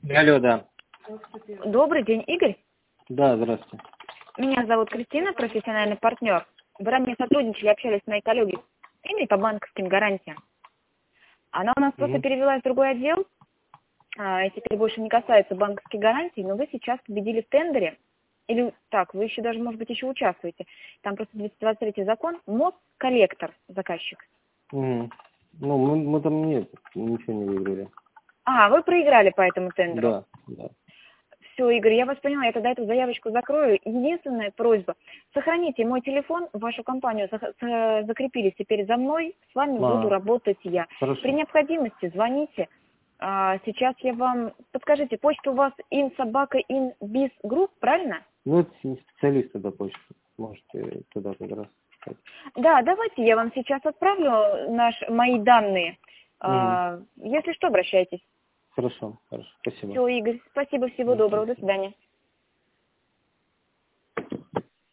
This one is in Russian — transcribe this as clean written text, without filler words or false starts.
Алло, да. Добрый день, Игорь. Да, здравствуйте. Меня зовут Кристина, профессиональный партнер. Вы ранее сотрудничали, общались с моей коллегой Инной по банковским гарантиям. Она у нас просто перевелась в другой отдел, и теперь больше не касается банковских гарантий, но вы сейчас победили в тендере, или так, вы еще даже, может быть, еще участвуете. Там просто 223 закон, МОЗ, коллектор, заказчик. Ну, мы там ничего не выиграли. Вы проиграли по этому тендеру? Да. Все, Игорь, я вас поняла, я тогда эту заявочку закрою. Единственная просьба, сохраните мой телефон, вашу компанию закрепили теперь за мной, с вами буду работать я. Хорошо. При необходимости звоните. Сейчас я вам... Подскажите, почта у вас in@inbizgroup, правильно? Ну, это специалист тогда почту. Можете туда как раз сказать. Да, давайте я вам сейчас отправлю мои данные. Если что, обращайтесь. Хорошо. Спасибо. Все, Игорь, спасибо, всего доброго, до свидания.